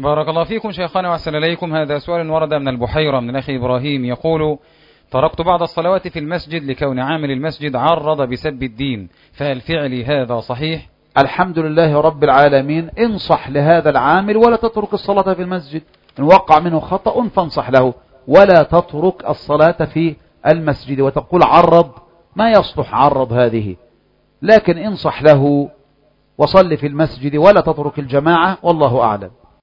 بارك الله فيكم شيخنا وأحسن إليكم. هذا سؤال ورد من البحيرة من الأخ إبراهيم يقول: تركت بعض الصلوات في المسجد لكون عامل المسجد عرض بسب الدين، فهل فعلي هذا صحيح؟ الحمد لله رب العالمين. انصح لهذا العامل ولا تترك الصلاة في المسجد. إن وقع منه خطأ فانصح له، ولا تترك الصلاة في المسجد وتقول عرض، ما يصلح عرض هذه، لكن انصح له وصل في المسجد ولا تترك الجماعة، والله أعلم.